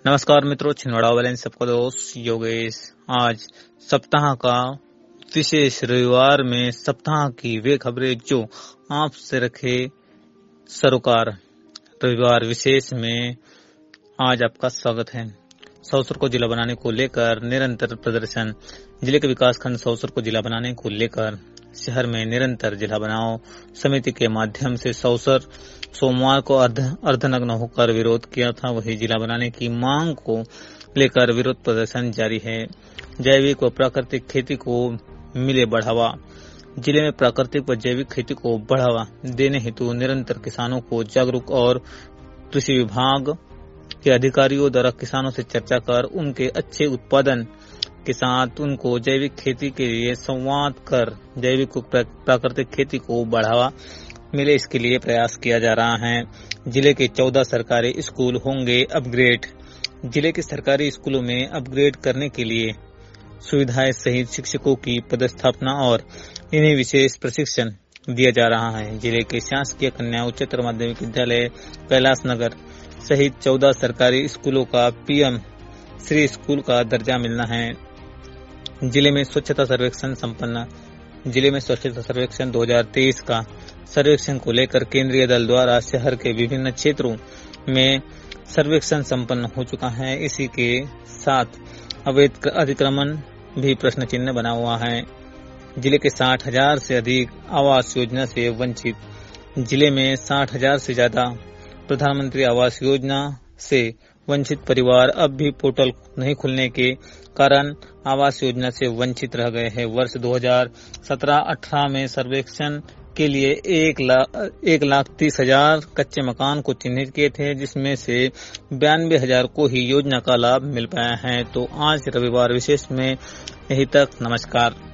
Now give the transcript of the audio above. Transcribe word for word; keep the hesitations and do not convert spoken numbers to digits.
नमस्कार मित्रों, छिंदवाड़ा वाले सबका दोस्त योगेश। आज सप्ताह का विशेष रविवार में सप्ताह की वे खबरें जो आपसे रखे सरोकार। रविवार विशेष में आज आपका स्वागत है। सौसर को जिला बनाने को लेकर निरंतर प्रदर्शन। जिले के विकास खंड सौसर को जिला बनाने को लेकर शहर में निरंतर जिला बनाओ समिति के माध्यम से सौसर सोमवार को अर्ध अर्धनग्न होकर विरोध किया था। वही जिला बनाने की मांग को लेकर विरोध प्रदर्शन जारी है। जैविक व प्राकृतिक खेती को मिले बढ़ावा। जिले में प्राकृतिक व जैविक खेती को बढ़ावा देने हेतु निरंतर किसानों को जागरूक और कृषि विभाग के अधिकारियों द्वारा किसानों से चर्चा कर उनके अच्छे उत्पादन के साथ उनको जैविक खेती के लिए संवाद कर जैविक प्राकृतिक खेती को बढ़ावा मिले, इसके लिए प्रयास किया जा रहा है। जिले के चौदह सरकारी स्कूल होंगे अपग्रेड। जिले के सरकारी स्कूलों में अपग्रेड करने के लिए सुविधाएं सहित शिक्षकों की पदस्थापना और इन्हें विशेष प्रशिक्षण दिया जा रहा है। जिले के शासकीय कन्या उच्चतर माध्यमिक विद्यालय कैलाश नगर सहित चौदह सरकारी स्कूलों का पीएम श्री स्कूल का दर्जा मिलना है। जिले में स्वच्छता सर्वेक्षण संपन्न। जिले में स्वच्छता सर्वेक्षण दो हज़ार तेईस का सर्वेक्षण को लेकर केंद्रीय दल द्वारा शहर के विभिन्न क्षेत्रों में सर्वेक्षण संपन्न हो चुका है। इसी के साथ अवैध अतिक्रमण भी प्रश्न चिन्ह बना हुआ है। जिले के साठ हजार से अधिक आवास योजना से वंचित। जिले में साठ हजार से ज्यादा प्रधानमंत्री आवास योजना से वंचित परिवार अब भी पोर्टल नहीं खुलने के कारण आवास योजना से वंचित रह गए हैं। वर्ष दो हज़ार सत्रह अठारह में सर्वेक्षण के लिए एक लाख एक लाख तीस हजार कच्चे मकान को चिन्हित किए थे, जिसमें से बयानबे हजार को ही योजना का लाभ मिल पाया है। तो आज रविवार विशेष में यही तक। नमस्कार।